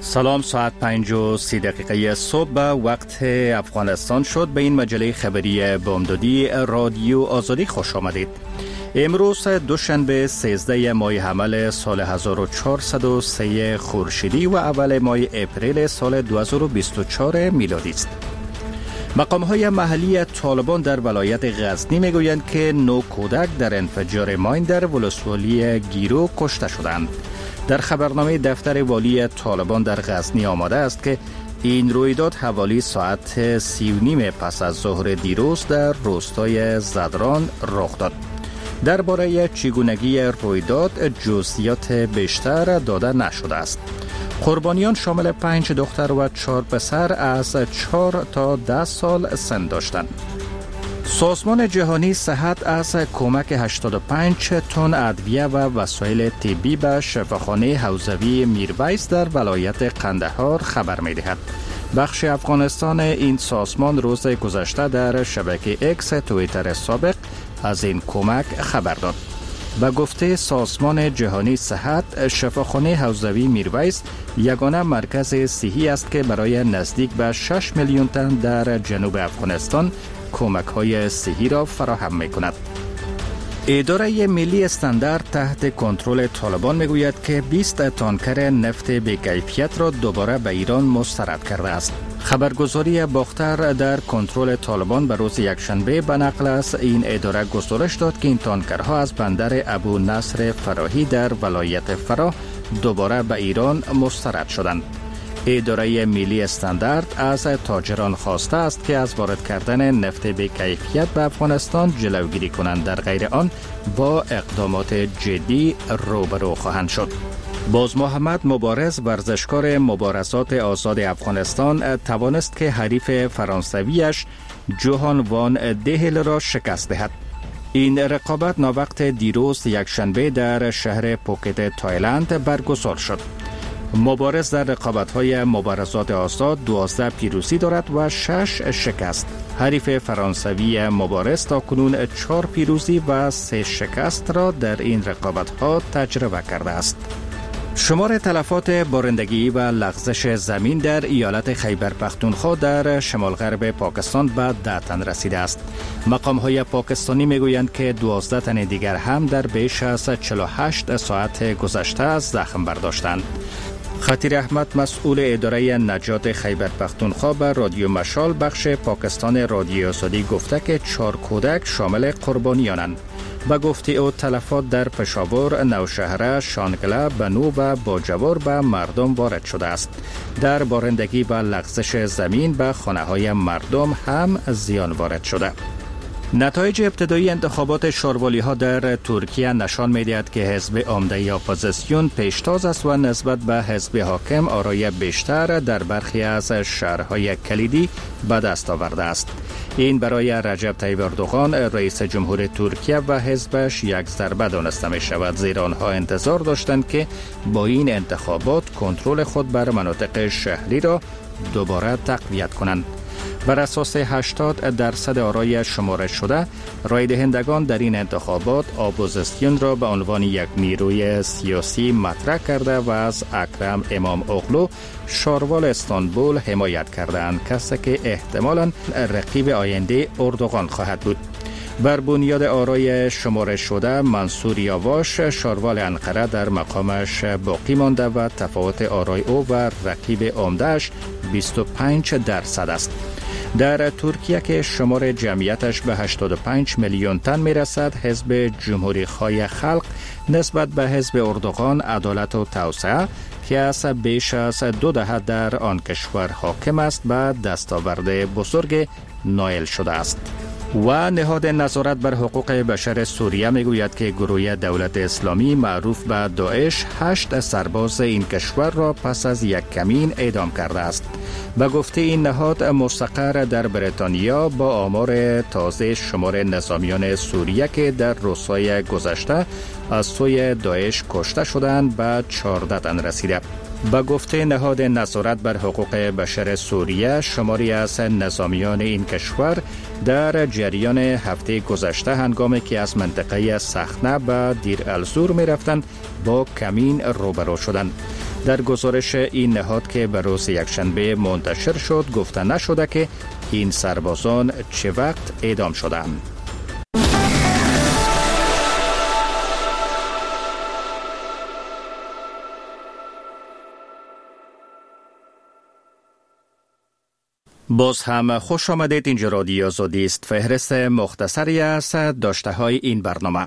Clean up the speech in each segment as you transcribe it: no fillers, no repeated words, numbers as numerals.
سلام، ساعت 5:30 صبح به وقت افغانستان شد. به این مجله خبری بامدادی رادیو آزادی خوش آمدید. امروز دوشنبه 13 ماه حمل سال 1403 خورشیدی و اول ماه اپریل سال 2024 میلادی است. مقام‌های محلی طالبان در ولایت غزنی میگویند که 9 کودک در انفجار ماین در ولسوالی گیرو کشته شدند. در خبرنامه دفتر والی طالبان در غزنی آمده است که این رویداد حوالی ساعت 3:30 پس از ظهر دیروز در روستای زدران رخ داد. درباره چگونگی رویداد جزئیات بیشتر داده نشده است. قربانیان شامل 5 دختر و 4 پسر از 4 تا 10 سال سن داشتند. سازمان جهانی صحت از کمک 85 تن ادویه و وسایل طبی به شفاخانه حوزوی میرویس در ولایت قندهار خبر می‌دهد. بخش افغانستان این سازمان روز گذشته در شبکه اکس توییتر سابق از این کمک خبر داد. به گفته سازمان جهانی صحت، شفاخانه حوزوی میرویس یگانه مرکز صحی است که برای نزدیک به 6 میلیون تن در جنوب افغانستان کمک‌های صحی را فراهم می‌کند. اداره ملی استاندارد تحت کنترل طالبان میگوید که 20 تانکر نفت بی‌کیفیت را دوباره به ایران مسترد کرده است. خبرگزاری باختر در کنترل طالبان به روز یکشنبه به نقل از این اداره گزارش داد که این تانکرها از بندر ابو نصر فراهی در ولایت فراه دوباره به ایران مسترد شدند. اداره ملی استاندارد از تاجران خواسته است که از وارد کردن نفت بی‌کیفیت به افغانستان جلوگیری کنند، در غیر آن با اقدامات جدی روبرو خواهند شد. باز محمد مبارز، ورزشکار مبارزات آزاد افغانستان، توانست که حریف فرانسویش جوهان وان دهل را شکست دهد. این رقابت ناوقت دیروز یکشنبه در شهر پوکت تایلند برگزار شد. مبارز در رقابت‌های مبارزات آزاد 12 پیروزی دارد و 6 شکست. حریف فرانسوی مبارز تاکنون 4 پیروزی و 3 شکست را در این رقابت‌ها تجربه کرده است. شمار تلفات بارندگی و لغزش زمین در ایالت خیبر پختونخوا در شمال غرب پاکستان به 10 تن رسیده است. مقام‌های پاکستانی میگویند که 12 تن دیگر هم در بیش از 48 ساعت گذشته زخم برداشتند. خطیر احمد، مسئول اداره نجات خیبر پختونخوا، به رادیو مشال بخش پاکستان رادیو آزادی گفته که 4 کودک شامل قربانیانند. به گفته او تلفات در پشاور، نوشهره، شانگله، بنو و باجوار به مردم وارد شده است. در بارندگی و لغزش زمین به خانه‌های مردم هم زیان وارد شده. نتایج ابتدایی انتخابات شاروالی‌ها در ترکیه نشان می‌دهد که حزب عمده اپوزیسیون پیشتاز است و نسبت به حزب حاکم آرای بیشتر در برخی از شهرهای کلیدی به دست آورده است. این برای رجب طیب اردوغان، رئیس جمهور ترکیه و حزبش یک ضربه دانسته می شود، زیرا آنها انتظار داشتند که با این انتخابات کنترل خود بر مناطق شهری را دوباره تقویت کنند. بر اساس 80% آرای شمارش شده، رای دهندگان در این انتخابات اپوزیسیون را به عنوان یک نیروی سیاسی مطرح کرده و از اکرم امام اوغلو، شاروال استانبول حمایت کردند، کسی که احتمالاً رقیب آینده اردوغان خواهد بود. بر بنیاد آرای شمارش شده، منصور یاواش، شاروال انقره، در مقامش باقی مانده و تفاوت آرای او و رقیب عمده‌اش 25% است. در ترکیه که شمار جمعیتش به 85 میلیون تن میرسد، حزب جمهوری خواه خلق نسبت به حزب اردوغان عدالت و توسعه که از بیش از 2 دهه در آن کشور حاکم است به دستاورد بزرگ نائل شده است. و نهاد نظارت بر حقوق بشر سوریه میگوید که گروه دولت اسلامی معروف به داعش 8 سرباز این کشور را پس از یک کمین اعدام کرده است. به گفته این نهاد مستقر در بریتانیا، با آمار تازه شمار نظامیان سوریه که در روزهای گذشته از سوی داعش کشته شدند به 14 تن رسیده. به گفته نهاد نظارت بر حقوق بشر سوریه، شماری از نظامیان این کشور در جریان هفته گذشته هنگامی که از منطقه سخنه به دیر الزور می رفتند با کمین روبرو شدند. در گزارش این نهاد که به روز یکشنبه منتشر شد گفته نشده که این سربازان چه وقت اعدام شدند. باز هم خوش آمدید. اینجا رادیو آزادی است. فهرست مختصری است داشته های این برنامه.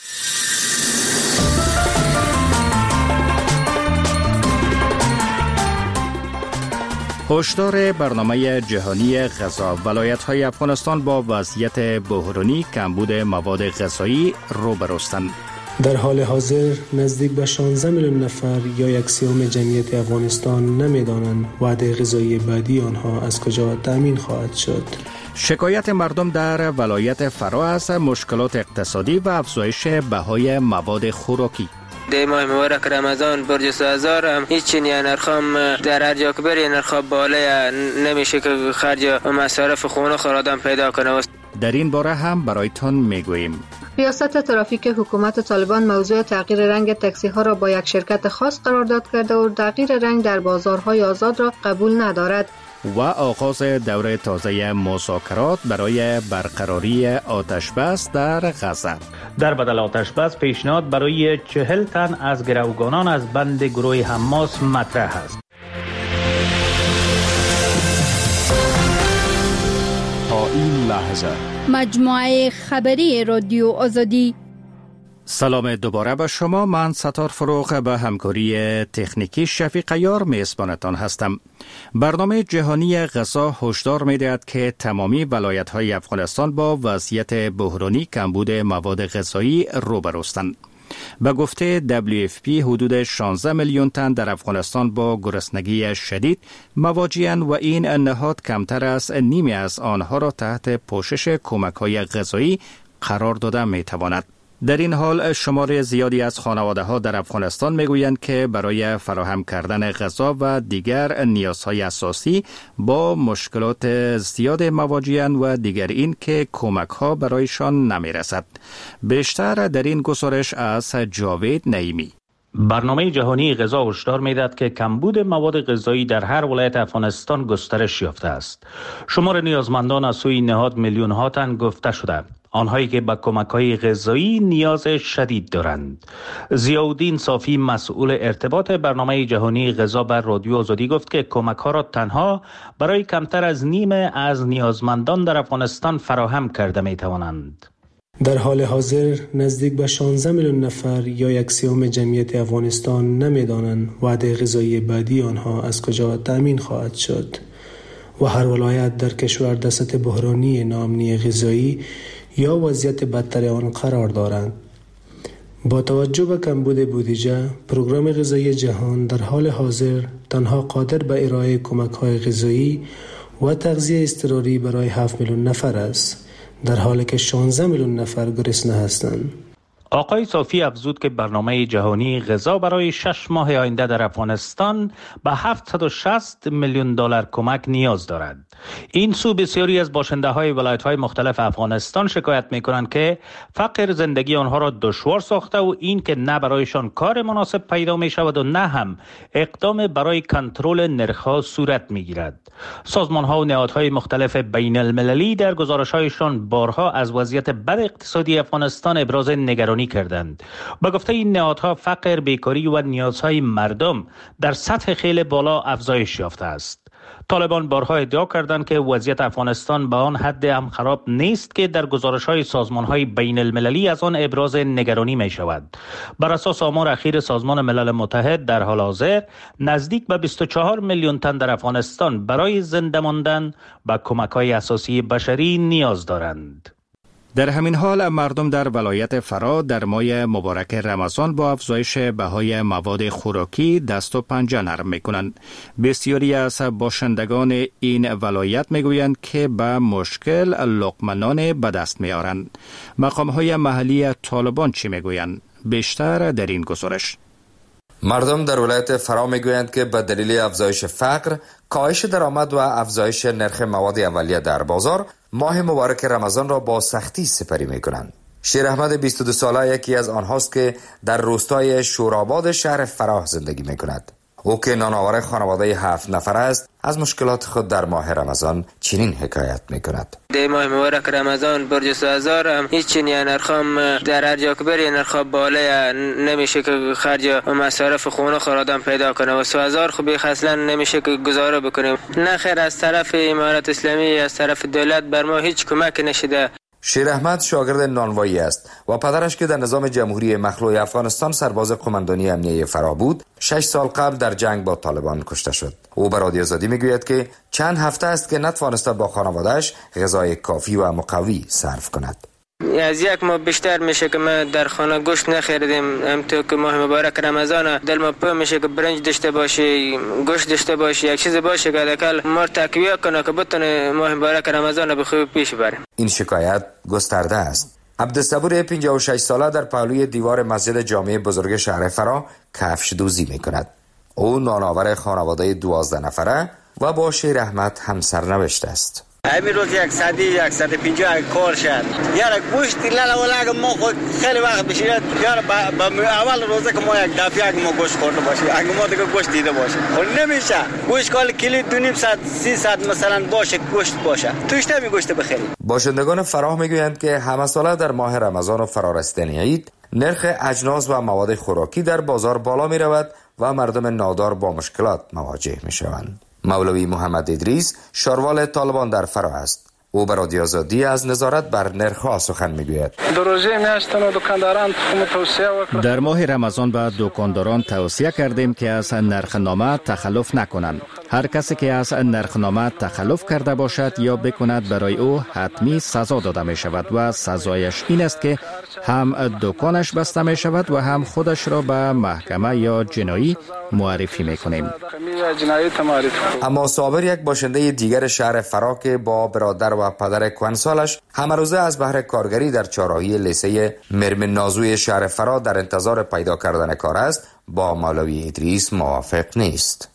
هشدار برنامه جهانی غذا: ولایت‌های افغانستان با وضعیت بحرانی کمبود مواد غذایی روبروستند. در حال حاضر نزدیک به 16 میلیون نفر یا 1/3 جمعیت افغانستان نمی‌دانند وعده غذایی بعدی آنها از کجا تامین خواهد شد. شکایت مردم در ولایت فرا از مشکلات اقتصادی و افزایش بهای مواد خوراکی. در ماه مبارک رمضان برج سازار هم هیچ نرخام در هر جا که بری نرخ بالا نمیشه که خرج و مصارف خونه خورادم پیدا کنه. در این باره هم برایتان میگوییم. ریاست ترافیک حکومت طالبان موضوع تغییر رنگ تاکسی ها را با یک شرکت خاص قرارداد کرده و تغییر رنگ در بازارهای آزاد را قبول ندارد. و آغاز دوره تازه مذاکرات برای برقراری آتشبس در غزه. در بدل آتشبس پیشنهاد برای 40 تن از گروگانان از بند گروه حماس مطرح است. تا این لحظه مجموعه خبری رادیو آزادی. سلام دوباره به شما. من ستار فروغ به همکاری تکنیکی شفیق عیار میزبانتان هستم. برنامه جهانی غذا هشدار می‌دهد که تمامی ولایت‌های افغانستان با وضعیت بحرانی کمبود مواد غذایی روبروستند. به گفته WFP حدود 16 میلیون تن در افغانستان با گرسنگی شدید مواجه‌اند و این نهاد کمتر از نیمی از آنها را تحت پوشش کمک‌های غذایی قرار داده می‌تواند. در این حال شمار زیادی از خانواده‌ها در افغانستان میگویند که برای فراهم کردن غذا و دیگر نیازهای اساسی با مشکلات زیاد مواجه‌اند و دیگر این که کمک‌ها برایشان نمیرسد. بیشتر در این گزارش از جاوید نعیمی. برنامه جهانی غذا هشدار می‌دهد که کمبود مواد غذایی در هر ولایت افغانستان گسترش یافته است. شمار نیازمندان از سوی نهاد میلیون‌ها تن گفته شده. آنهایی که به کمک‌های غذایی نیاز شدید دارند. ضیاءالدین صافی مسئول ارتباط برنامه جهانی غذا بر رادیو آزادی گفت که کمک‌ها را تنها برای کمتر از نیمه از نیازمندان در افغانستان فراهم کرده می‌توانند. در حال حاضر نزدیک به 16 میلیون نفر یا 1/3 جمعیت افغانستان نمی‌دانند وعده غذایی بعدی آنها از کجا تامین خواهد شد و هر ولایت در کشور در سطح بحرانی ناامنی غذایی یا وضعیت بدتر آن قرار دارند. با توجه به کمبود بودجه، پروگرام غذایی جهان در حال حاضر تنها قادر به ارائه کمک‌های غذایی و تغذیه اضطراری برای 7 میلیون نفر است، در حالی که 16 میلیون نفر گرسنه هستند. آقای صافی افزود که برنامه جهانی غذا برای 6 ماه آینده در افغانستان به 760 میلیون دلار کمک نیاز دارد. این سو بسیاری از باشنده های ولایت های مختلف افغانستان شکایت می کنند که فقر زندگی آنها را دشوار ساخته و این که نه برایشان کار مناسب پیدا می شود و نه هم اقدام برای کنترل نرخ‌ها صورت می گیرد. سازمان ها و نهادهای مختلف بین المللی در گزارش هایشان بارها از وضعیت بد اقتصادی افغانستان ابراز نگرانی کردند. با گفته این نهادها فقر، بیکاری و نیازهای مردم در سطح خیلی بالا افزایش یافته است. طالبان بارها ادعا کردند که وضعیت افغانستان به آن حد هم خراب نیست که در گزارش‌های سازمان‌های بین المللی از آن ابراز نگرانی می شود. بر اساس آمار اخیر سازمان ملل متحد در حال حاضر نزدیک به 24 میلیون تن در افغانستان برای زنده ماندن به کمک‌های اساسی بشری نیاز دارند. در همین حال مردم در ولایت فرا در ماه مبارک رمضان با افزایش بهای مواد خوراکی دست و پنجه نرم میکنند. بسیاری از باشندگان این ولایت میگویند که به مشکل لقمه نان به دست میارند. مقام‌های محلی طالبان چی میگویند؟ بیشتر در این گزارش. مردم در ولایت فرا میگویند که به دلیل افزایش فقر، کاهش درآمد و افزایش نرخ مواد اولیه در بازار، ماه مبارک رمضان را با سختی سپری میکنند. شیر احمد 22 ساله یکی از آنهاست که در روستای شوراباد شهر فراه زندگی میکند. او که نانآور خانواده 7 نفر است از مشکلات خود در ماه رمضان چنین حکایت می‌کند. در ماه مبارک رمضان برج سازار هم هیچ چنین نرخم در هر جا که بری نرخ بالا نمیشه که خرج مصارف خونه خود آدم پیدا کنه و سازار خوبی اصلا نمیشه که گزاره بکنیم. نه خیر از طرف امارات اسلامی از طرف دولت بر ما هیچ کمک نشده. شیر احمد شاگرد نانوایی است و پدرش که در نظام جمهوری مخلوع افغانستان سرباز قماندانی امنیه فرا بود 6 سال قبل در جنگ با طالبان کشته شد. او به رادیو آزادی میگوید که چند هفته است که نتوانسته با خانواده‌اش غذای کافی و مقوی صرف کند. از یک ماه بیشتر میشه که ما در خانه گوشت نخریدیم. همونطور که ماه مبارک رمضان دل ما پر میشه که برنج داشته باشی، گوشت داشته باشی، یک چیز باشه که حداقل ما تقویه کنه که بتونه ماه مبارک رمضان به خوبی پیش بریم. این شکایت گسترده است. عبدالصبور 56 ساله در پهلوی دیوار مسجد جامع بزرگ شهر فرا کفش دوزی میکند. او نانآور خانواده 12 نفره و با شیر احمد هم سرنوشت است. همین روز 150 کار شد. یارا گوشت لالا ما خود خیلی وقت بشید. یارا اول روزه که ما یک دفعه ما گوشت خورده باشیم. اگه ما دیگه گوشت دیده باشیم. خب نمیشه. گوشت کال کیلو 2.5 ساعت 3 ساعت مثلا باشه گوشت باشه. توش نمی گوشت بخرید. باشندگان فراه میگویند که همه ساله در ماه رمضان و فرارسیدن عید نرخ اجناس و مواد خوراکی در بازار بالا می رود و مردم نادار با مشکلات مواجه می شوند. مولوی محمد ادریس شاروال طالبان در فرا است. او به رادیو آزادی از نظارت بر نرخ‌ها سخن میگوید. در ماه رمضان به دکانداران توصیه کردیم که از نرخنامه تخلف نکنند. هر کسی که از نرخنامه تخلف کرده باشد یا بکند برای او حتمی سزا داده می شود و سزایش این است که هم دکانش بسته می شود و هم خودش را به محکمه یا جنایی معرفی می کنیم. اما صابر یک باشنده دیگر شهر فرا که با برادر و پدر کهنسالش همه روزه از بهر کارگری در چهارراهی لیسه مرم نازوی شهر فرا در انتظار پیدا کردن کار است با مولوی ادریس موافق نیست.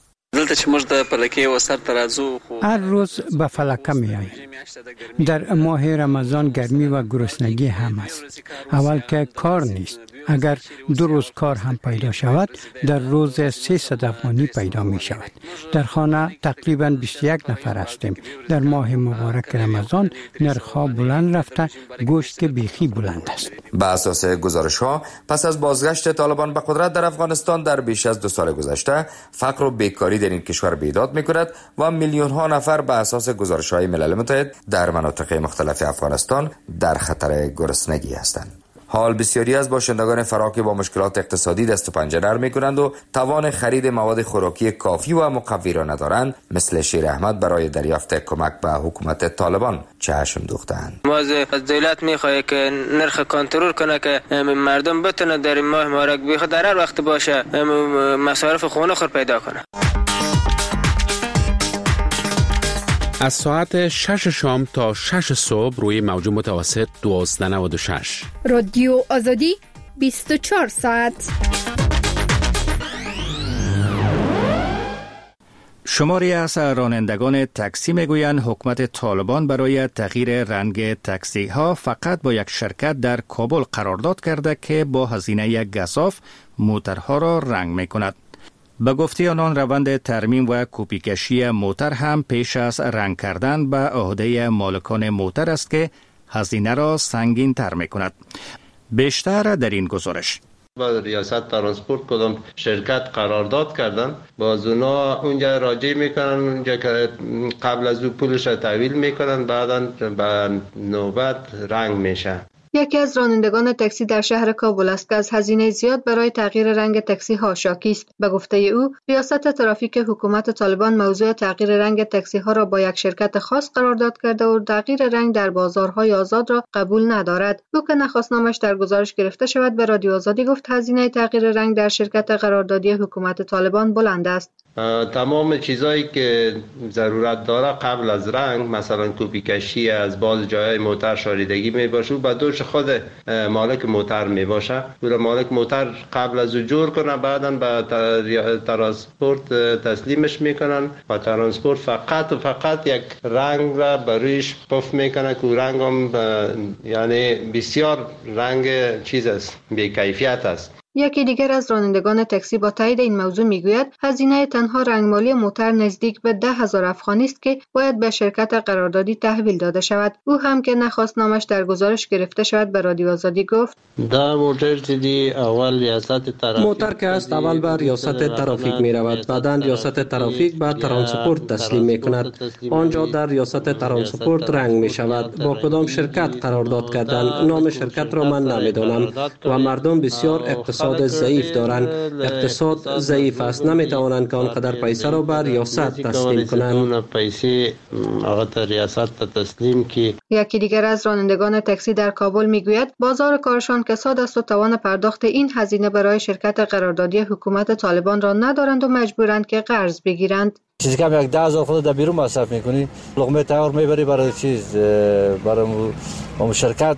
هر روز به فلکه می آییم. در ماه رمضان گرمی و گرسنگی هم است. اول که کار نیست. اگر 2 روز کار هم پیدا شود در روز 300 افغانی پیدا می شود. در خانه تقریبا 21 نفر هستیم. در ماه مبارک رمضان نرخ‌ها بلند رفته، گوشت که بیخی بلند است. به اساس گزارش‌ها پس از بازگشت طالبان به قدرت در افغانستان در بیش از 2 سال گذشته فقر و بیکاری در این کشور بیداد می‌کند و میلیون‌ها نفر به اساس گزارش‌های ملل متحد در مناطق مختلف افغانستان در خطر گرسنگی هستند. حال بسیاری از باشندگان فرا که با مشکلات اقتصادی دست و پنجه نرم می‌کنند و توان خرید مواد خوراکی کافی و مقوی را ندارند مثل شیر احمد برای دریافت کمک به حکومت طالبان چشم دوختند. ما از دولت می‌خواهیم که نرخ کنترل کنه که مردم بتونه در این ماه مبارک بی خود در هر وقت باشه مصارف خونه خود پیدا کنه. از ساعت 6 شام تا 6 صبح روی موج متوسط 1296 رادیو آزادی 24 ساعت. شماری از رانندگان تاکسی میگویند حکومت طالبان برای تغییر رنگ تاکسی ها فقط با یک شرکت در کابل قرارداد کرده که با هزینه گزاف موترها را رنگ میکند. به گفته آنان روند ترمیم و کپیکشی موتر هم پیش از رنگ کردن به عهده مالکان موتر است که هزینه را سنگین تر می کند. بیشتر در این گزارش. با ریاست ترانسپورت کدام شرکت قرارداد کردن باز اونا اونجا راجع میکنن اونجا که قبل از او پولش را تحویل میکنن بعدا به نوبت رنگ میشه. یکی از رانندگان تاکسی در شهر کابل است که از هزینه زیاد برای تغییر رنگ تاکسی ها شاکی است. به گفته او، ریاست ترافیک حکومت طالبان موضوع تغییر رنگ تاکسی ها را با یک شرکت خاص قرارداد کرده و تغییر رنگ در بازارهای آزاد را قبول ندارد. او که نخواست نامش در گزارش گرفته شود به رادیو آزادی گفت هزینه تغییر رنگ در شرکت قراردادی حکومت طالبان بلند است. تمام چیزایی که ضرورت داره قبل از رنگ مثلا کپی کشی از باز جای موتر شاریدگی می باشه و دوش خود مالک موتر می باشه و مالک موتر قبل از جور کنه بعدا به ترانسپورت تسلیمش میکنن و ترانسپورت فقط یک رنگ را برویش پف میکنه که رنگ هم یعنی بسیار رنگ چیز است بی کیفیت است. یکی دیگر از رانندگان تاکسی با تایید این موضوع میگوید هزینه تنها رنگمالی موتر نزدیک به 10,000 افغانی است که باید به شرکت قراردادی تحویل داده شود. او هم که نخواست نامش در گزارش گرفته شود به رادیو آزادی گفت موتر که است اول به ریاست ترافیک می رود، بعدا ریاست ترافیک به ترانسپورت تسلیم می کند. آنجا در ریاست ترانسپورت رنگ می شود. با کدام شرکت قرارداد کردن نام شرکت را من نمیدانم و مردم بسیار اقتصاد ضعیف دارند. اقتصاد ضعیف است، نمی توانند که آنقدر پیسه را به ریاست تسلیم کنند. یکی دیگر از رانندگان تاکسی در کابل میگوید بازار کارشان کساد است و توان پرداخت این هزینه برای شرکت قراردادی حکومت طالبان را ندارند و مجبورند که قرض بگیرند. چیزی کم 10,000 خود در بیرون مصرف میکنی، لقمه تیار میبری برای چیز، برای شرکت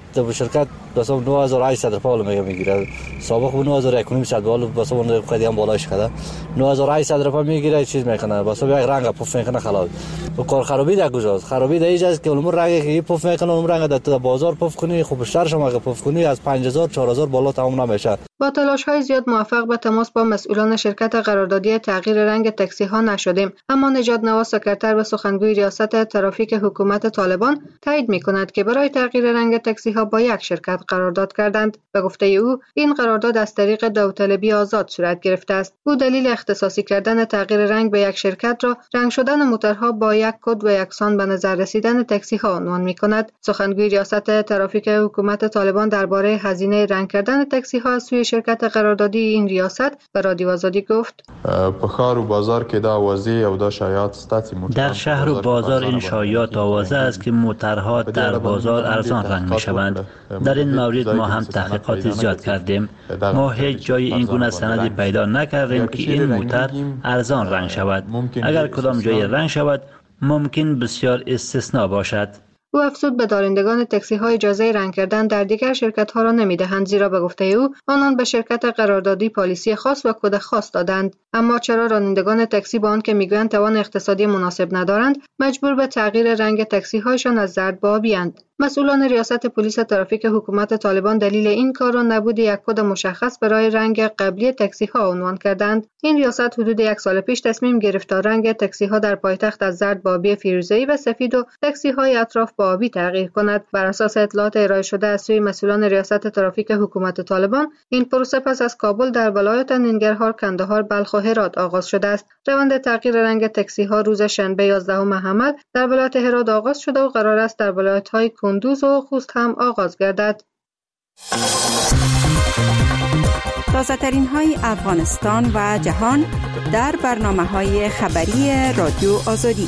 مثلا 9,800 روپیه میگیره. سابق 9,100 بالو مثلا اون قدیم بالاش کرده 9,800 روپیه میگیره، چیز میکنه مثلا یک رنگ پف میکنه خلاص. و کار خرابی در کجاست؟ خرابی در اینجاست که اون رنگی که پف میکنه اون رنگ در بازار پف کنی، خوب بیشتر شما که پف کنی از 5,000 4,000 بالا تمام نمیشه. با تلاش‌های زیاد موفق به تماس با مسئولان شرکت قراردادی تغییر رنگ تاکسی‌ها نشدیم، اما نژاد نواز سکرتر و سخنگوی ریاست ترافیک حکومت طالبان تایید می‌کند که برای تغییر رنگ تاکسی‌ها با یک شرکت قرارداد کردند. به گفته او این قرارداد از طریق داوطلبی آزاد صورت گرفته است. او دلیل اختصاصی کردن تغییر رنگ به یک شرکت را رنگ شدن موتورها با یک کد و یکسان به نظر رسیدن تاکسی‌ها عنوان می‌کند. سخنگوی ریاست ترافیک حکومت طالبان درباره هزینه رنگ کردن تاکسی‌ها از سوی شرکت قراردادی این ریاست به رادیو آزادی گفت په ښار و بازار کې دا اوازې او دا شایعات ستاسو در شهر و بازار این شایعات آوازه است که موترها در بازار ارزان رنگ می‌شوند. در این مورد ما هم تحقیقات زیاد کردیم. ما هیچ جای این گونه سندی پیدا نکردیم که این موتر ارزان رنگ شود. اگر کدام جای رنگ شود ممکن بسیار استثنا باشد. او افزود به دارندگان تاکسی ها اجازه رنگ کردن در دیگر شرکت ها را نمیدهند، زیرا به گفته او آنان به شرکت قراردادی پالیسی خاص و کد خاص دادند. اما چرا رانندگان تاکسی با آنکه میگویند توان اقتصادی مناسب ندارند مجبور به تغییر رنگ تاکسی هایشان از زرد به آبی اند؟ مسئولان ریاست پلیس ترافیک حکومت طالبان دلیل این کار را نبود یک کد مشخص برای رنگ قبلی تاکسی ها عنوان کردند. این ریاست حدود یک سال پیش تصمیم گرفت تا رنگ تاکسی ها در پایتخت از زرد به آبی فیروزه‌ای و سفید و تاکسی های اطراف به آبی تغییر کند. بر اساس اطلاعات ارائه شده از سوی مسئولان ریاست ترافیک حکومت طالبان این پروسه پس از کابل در ولایات ننگرهار، کندهار، بلخ و هرات آغاز شده است. روند تغییر رنگ تاکسی ها روز شنبه 11 حمل در ولایت هرات آغاز شده و قرار است در ولایت های کندوز و خوست هم آغاز گردد. تازه ترین های افغانستان و جهان در برنامه‌های خبری رادیو آزادی.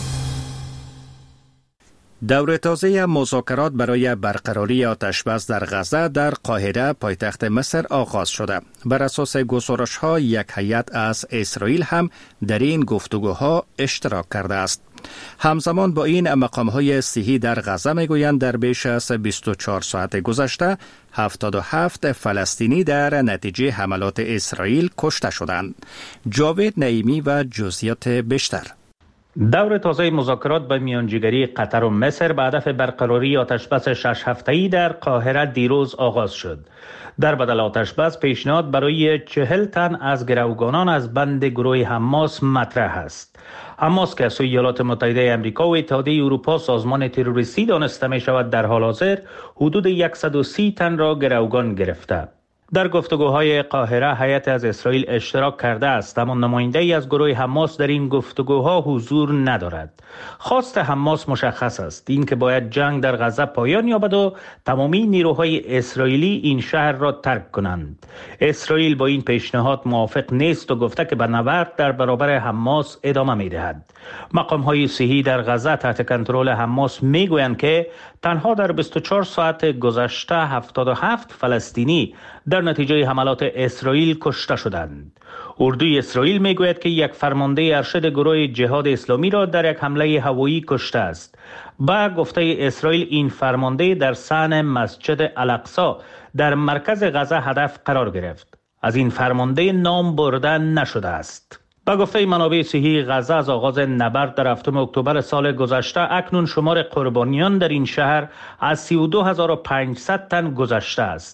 دور تازه مذاکرات برای برقراری آتشبس در غزه در قاهره پایتخت مصر آغاز شده. بر اساس گزارش‌ها یک هیئت از اسرائیل هم در این گفتگوها اشتراک کرده است. همزمان با این مقام‌های صحی در غزه میگویند در بیش از 24 ساعت گذشته 77 فلسطینی در نتیجه حملات اسرائیل کشته شدند. جاوید نعیمی و جزئیات بیشتر. دور تازه مذاکرات به میانجیگری قطر و مصر به هدف برقراری آتشبس 6 هفته‌ای در قاهره دیروز آغاز شد. در بدل آتشبس پیشنهاد برای 40 تن از گروگانان از بند گروه حماس مطرح است. حماس که از سوی ایالات متحده آمریکا و اتحادیه اروپا سازمان تروریستی دانسته می شود در حال حاضر حدود 130 تن را گروگان گرفته. در گفتگوهای قاهره هیئت از اسرائیل اشتراک کرده است، اما نماینده‌ای از گروه حماس در این گفتگوها حضور ندارد. خواست حماس مشخص است، این که باید جنگ در غزه پایان یابد و تمامی نیروهای اسرائیلی این شهر را ترک کنند. اسرائیل با این پیشنهاد موافق نیست و گفته که به نبرد در برابر حماس ادامه می‌دهد. مقام‌های صحی در غزه تحت کنترل حماس می‌گویند که تنها در 24 ساعت گذشته 77 فلسطینی در نتیجه حملات اسرائیل کشته شدند. اردوی اسرائیل میگوید که یک فرمانده ارشد گروه جهاد اسلامی را در یک حمله هوایی کشته است. با گفته اسرائیل این فرمانده در صحن مسجد الاقصی در مرکز غزه هدف قرار گرفت. از این فرمانده نام برده نشده است. با گفته منابع صحی غزه از آغاز نبرد در 7 اکتبر سال گذشته اکنون شمار قربانیان در این شهر از 32500 تن گذشته است.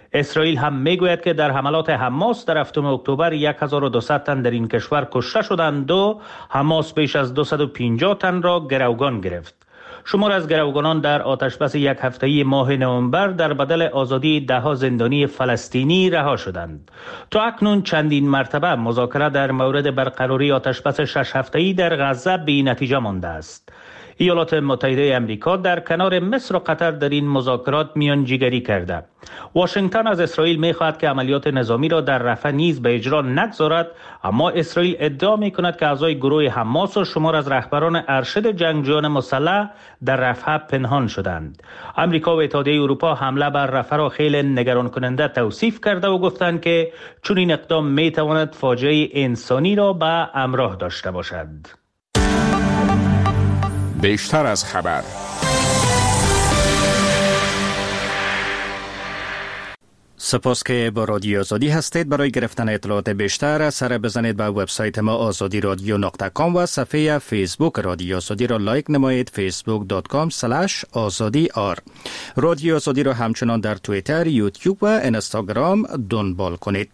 اسرائیل هم میگوید که در حملات حماس در 7 اکتبر 1200 تن در این کشور کشته شدند و حماس بیش از 250 تن را گروگان گرفت. شمار از گروگانان در آتشبس یک هفته‌ای ماه نوامبر در بدل آزادی 10 زندانی فلسطینی رها شدند. تا اکنون چندین مرتبه مذاکره در مورد برقراری آتشبس 6 هفته‌ای در غزه بی نتیجه مانده است. ایالات متحده آمریکا در کنار مصر و قطر در این مذاکرات میانجیگری کرده. واشنگتن از اسرائیل می‌خواهد که عملیات نظامی را در رفح نیز به اجرا نگذارد، اما اسرائیل ادعا می‌کند که اعضای گروه حماس و شمار از رهبران ارشد جنگجویان مسلح در رفح پنهان شدند. آمریکا و اتحادیه اروپا حمله بر رفح را خیلی نگران کننده توصیف کرده و گفتند که چون این اقدام می‌تواند فاجعه انسانی را به همراه داشته باشد. بیشتر از خبر. سپاس که با رادیو آزادی هستید. برای گرفتن اطلاعات بیشتر سر بزنید به وبسایت ما azadi-radio.com و صفحه فیسبوک رادیو آزادی را لایک نمایید facebook.com/azadi-r. رادیو آزادی را همچنان در توییتر، یوتیوب و اینستاگرام دنبال کنید.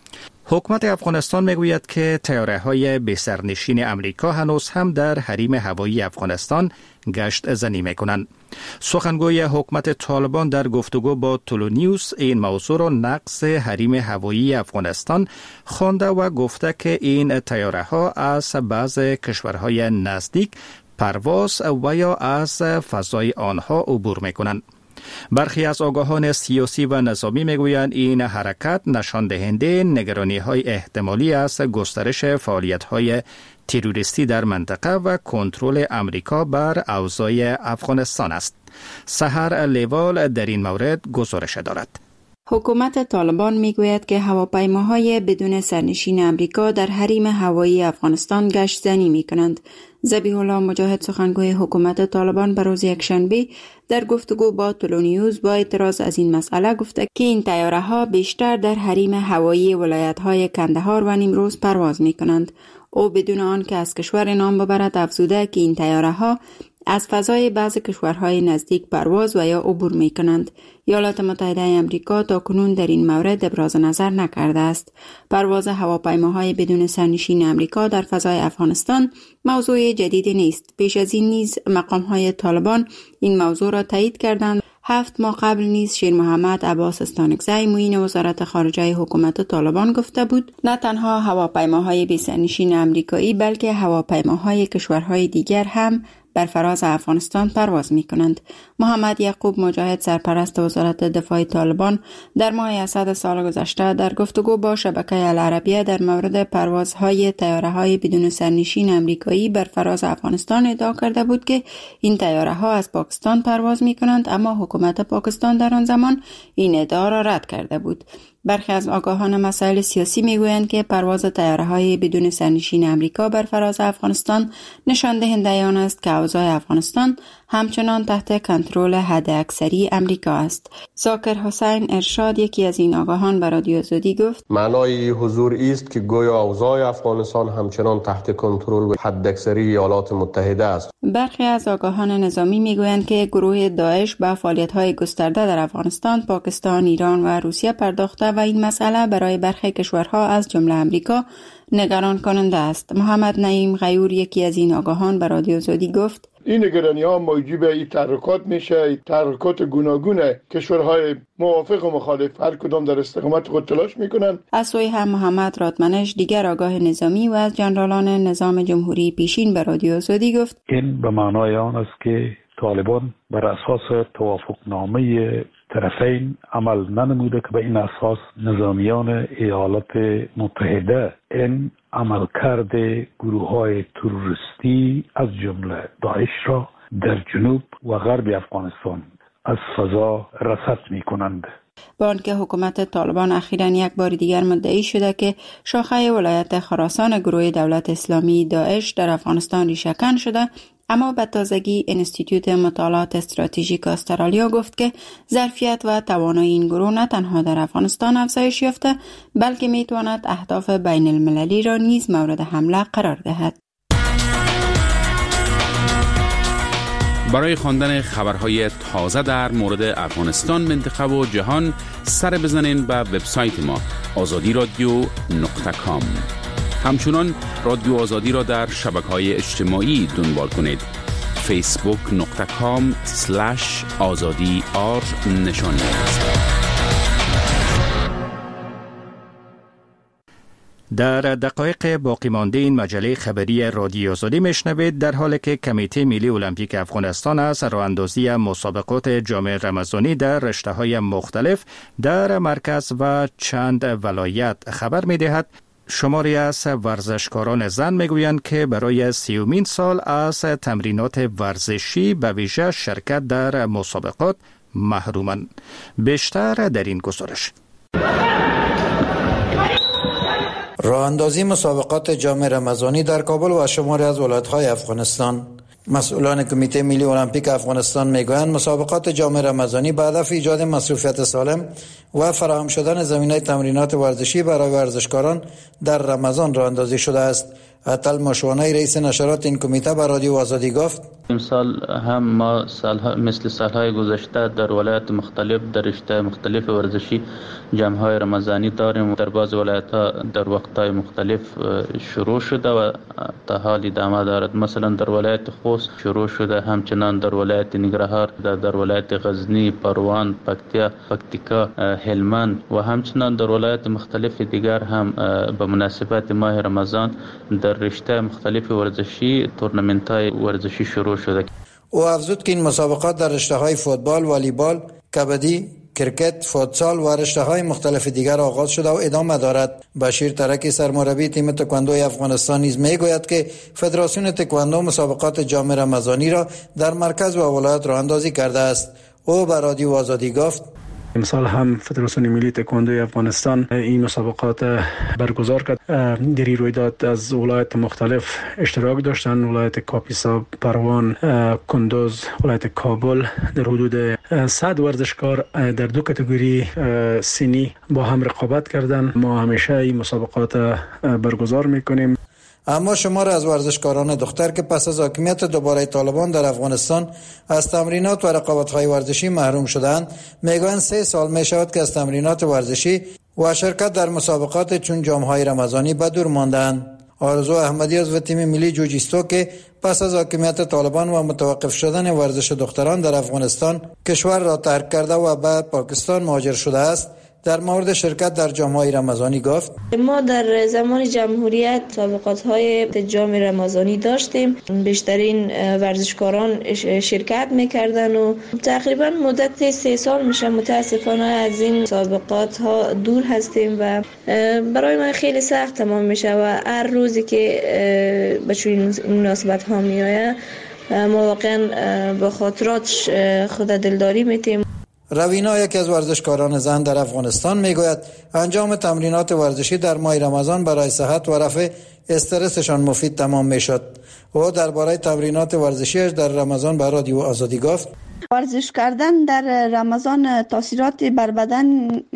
حکومت افغانستان میگوید که طیاره‌های بی‌سرنشین امریکا هنوز هم در حریم هوایی افغانستان گشت زنی میکنند. سخنگوی حکومت طالبان در گفتگو با تولونیوس این موضوع را نقض حریم هوایی افغانستان خوانده و گفته که این طیاره‌ها از بعض کشورهای نزدیک پرواز و یا از فضای آنها عبور میکنند. برخی از آگاهان سیاسی و نظامی میگویند این حرکت نشان دهنده نگرانی‌های احتمالی است گسترش فعالیت‌های تروریستی در منطقه و کنترل امریکا بر اوضاع افغانستان است. سحر لیوال در این مورد گزارش دارد. حکومت طالبان میگوید که هواپیماهای بدون سرنشین امریکا در حریم هوایی افغانستان گشت زنی میکنند. ذبیح الله مجاهد سخنگوی حکومت طالبان به روز یکشنبه در گفتگو با تولونیوس با اعتراض از این مسئله گفته که این طیاره‌ها بیشتر در حریم هوایی ولایت‌های کندهار و نیمروز پرواز میکنند. او بدون آن که از کشور نام ببرد افزوده که این طیاره‌ها از فضای بعض کشورهای نزدیک پرواز و یا عبور می کنند. ایالات متحده آمریکا تاکنون در این مورد ابراز نظر نکرده است. پرواز هواپیماهای بدون سرنشین امریکا در فضای افغانستان موضوع جدیدی نیست. پیش از این نیز مقامهای طالبان این موضوع را تایید کردند. 7 ماه قبل نیز شیر محمد عباس استانکزی معین وزارت خارجه حکومت طالبان گفته بود نه تنها هواپیماهای بی‌سرنشین آمریکایی بلکه هواپیماهای کشورهای دیگر هم بر فراز افغانستان پرواز می کنند. محمد یعقوب مجاهد سرپرست وزارت دفاع طالبان در ماه اسد سال گذشته در گفتگو با شبکه العربیه در مورد پروازهای طیاره‌های بدون سرنشین آمریکایی بر فراز افغانستان ادعا کرده بود که این طیاره‌ها از پاکستان پرواز می کنند، اما حکومت پاکستان در آن زمان این ادعا را رد کرده بود. برخی از آگاهان مسائل سیاسی میگویند که پرواز طیاره‌های بدون سرنشین امریکا بر فراز افغانستان نشان دهنده آن است که اوضاع افغانستان همچنان تحت کنترل حداکثری امریکا است. ذاکر حسین ارشاد یکی از این آگاهان به رادیو آزادی گفت معنای حضور است که گویا اوضاع افغانستان همچنان تحت کنترل و حداکثری ایالات متحده است. برخی از آگاهان نظامی میگویند که گروه داعش به فعالیت‌های گسترده در افغانستان، پاکستان، ایران و روسیه پرداخته و این مسئله برای برخی کشورها از جمله امریکا نگران کننده است. محمد نعیم غیور یکی از این آگاهان به رادیو آزادی گفت این نگرانی‌ها موجب این تحرکات میشه، تحرکات گوناگون کشورهای موافق و مخالف هر کدام در استقامت خود تلاش میکنن. از سوی هم محمد راتمنش دیگر آگاه نظامی و از جنرالان نظام جمهوری پیشین به رادیو آزادی گفت این به معنای آن است که طالبان بر اساس توافقنامه طرفین عمل ننموده که به این اساس نظامیان ایالات متحده این عملکرد گروه‌های تروریستی از جمله داعش را در جنوب و غرب افغانستان از فضا رصد می‌کنند. با آنکه حکومت طالبان اخیراً یک بار دیگر مدعی شده که شاخه ولایت خراسان گروه دولت اسلامی داعش در افغانستان ریشه‌کن شده، اما به تازگی انستیتوت مطالعات استراتژیک استرالیا گفت که ظرفیت و توانایی این گروه نه تنها در افغانستان افزایش یافته بلکه میتواند اهداف بین المللی را نیز مورد حمله قرار دهد. برای خواندن خبرهای تازه در مورد افغانستان، منطقه و جهان سر بزنین به وبسایت ما azadiradio.com. همچنان رادیو آزادی را در شبکه‌های اجتماعی دنبال کنید. facebook.com/azadi_r نشانی است. در دقایق باقی مانده این مجله خبری رادیو آزادی میشنوید در حالی که کمیته ملی المپیک افغانستان از راهاندازی مسابقات جام رمضانی در رشته‌های مختلف در مرکز و چند ولایت خبر می‌دهد. شماری از ورزشکاران زن میگویند که برای 30مین سال از تمرینات ورزشی به ویژه شرکت در مسابقات محرومند. بیشتر در این گزارش. راهاندازی مسابقات جام رمضانی در کابل و شماری از ولایت‌های افغانستان. مسئولان کمیته ملی المپیک افغانستان میگویند مسابقات جام رمضانی به هدف ایجاد مصروفیت سالم و فراهم شدن زمینه تمرینات ورزشی برای ورزشکاران در رمضان راهاندازی شده است. عطل مشوانی رئیس نشرات این کمیته به رادیو آزادی گفت: امسال هم ما مثل سالهای گذشته در ولایت مختلف در رشته مختلف ورزشی جمع‌های رمضانی داریم. در بعض ولایت‌ها در وقت‌های مختلف شروع شده و تا حال ادامه دارد. مثلا در ولایت خوست شروع شده، همچنان در ولایت ننگرهار، در ولایت غزنی، پروان، پکتیکا، هلمند و همچنان در ولایت مختلف دیگر هم به مناسبت ماه رمضان در رشته مختلف ورزشی تورنمنت‌های ورزشی شروع شده. او افزود که این مسابقات در رشته‌های فوتبال، والیبال، کبدی، کرکت، فوتسال و رشته‌های مختلف دیگر آغاز شده و ادامه دارد. بشیر ترکی سرمربی تیم تکواندوی افغانستان نیز میگوید که فدراسیون تکواندو مسابقات جام رمضانی را در مرکز و ولایت راه اندازی کرده است. او به رادیو آزادی گفت: امسال هم فدراسیون ملی تکواندوی افغانستان این مسابقات برگزار کرد. در این رویداد از ولایت مختلف اشتراک داشتند. ولایت کاپیسا، پروان، کندوز، ولایت کابل در حدود 100 ورزشکار در دو کاتگوری سنی با هم رقابت کردند. ما همیشه این مسابقات برگزار میکنیم. اما شمار از ورزشکاران دختر که پس از حاکمیت دوباره طالبان در افغانستان از تمرینات و رقابت‌های ورزشی محروم شدند، میگویند 3 سال می شود که از تمرینات ورزشی و شرکت در مسابقات چون جام‌های رمضانی به دور ماندند. آرزو احمدی از تیم ملی جوجیستو که پس از حاکمیت طالبان و متوقف شدن ورزش دختران در افغانستان کشور را ترک کرده و به پاکستان مهاجر شده است، در مورد شرکت در جام‌های رمضانی گفت: ما در زمان جمهوریت مسابقات‌های جام رمضانی داشتیم. بیشترین ورزشکاران شرکت می‌کردن و تقریبا مدت 3 سال میشه متاسفانه از این مسابقات‌ها دور هستیم و برای من خیلی سخت تمام میشه و هر روزی که به چنین مناسبت‌ها میآید ما واقعا به خاطرات خود دلداری می‌تیم. روینا یکی از ورزشکاران زن در افغانستان میگوید انجام تمرینات ورزشی در ماه رمضان برای صحت و رفع استرسشان مفید تمام میشد. او درباره تمرینات ورزشیش در رمضان به رادیو آزادی گفت: ورزش کردن در رمضان تاثیرات بر بدن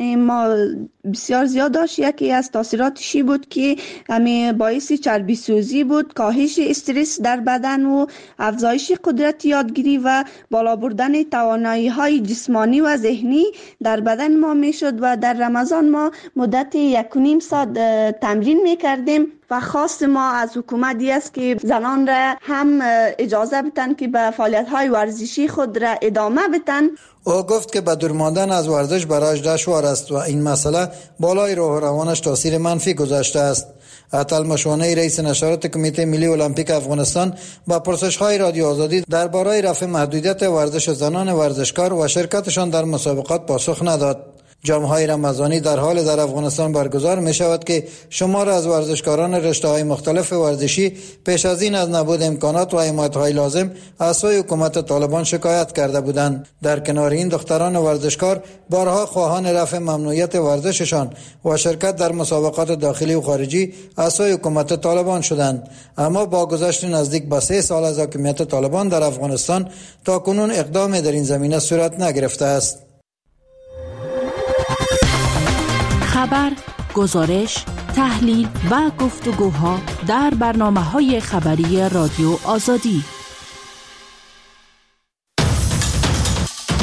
ما بسیار زیاد داشت. یکی از تاثیراتش بود که همین باعث چربی سوزی بود، کاهش استرس در بدن و افزایش قدرت یادگیری و بالا بردن توانایی‌های جسمانی و ذهنی در بدن ما میشد و در رمضان ما مدت 1.5 ساعت تمرین میکردیم و خواست ما از حکومت است که زنان را هم اجازه بدن که به فعالیت‌های ورزشی خود را ادامه بدن. او گفت که به دور ماندن از ورزش برایش دشوار است و این مسئله بالای روح و روانش تاثیر منفی گذاشته است. عطل مشوانی رئیس نشرات کمیته ملی المپیک افغانستان با پرسش‌های رادیو آزادی درباره رفع محدودیت ورزش زنان ورزشکار و شرکتشان در مسابقات پاسخ نداد. جام‌های رمضانی در حال در افغانستان برگزار می شود که شمار از ورزشکاران رشته‌های مختلف ورزشی پیش از این از نبود امکانات و حمایت‌های لازم از سوی حکومت طالبان شکایت کرده بودند. در کنار این دختران ورزشکار بارها خواهان رفع ممنوعیت ورزششان و شرکت در مسابقات داخلی و خارجی از سوی حکومت طالبان شدند، اما با گذشت نزدیک به 3 سال از حاکمیت طالبان در افغانستان تاکنون اقدام در این زمینه صورت نگرفته است. خبر، گزارش، تحلیل و گفتگوها در برنامه‌های خبری رادیو آزادی.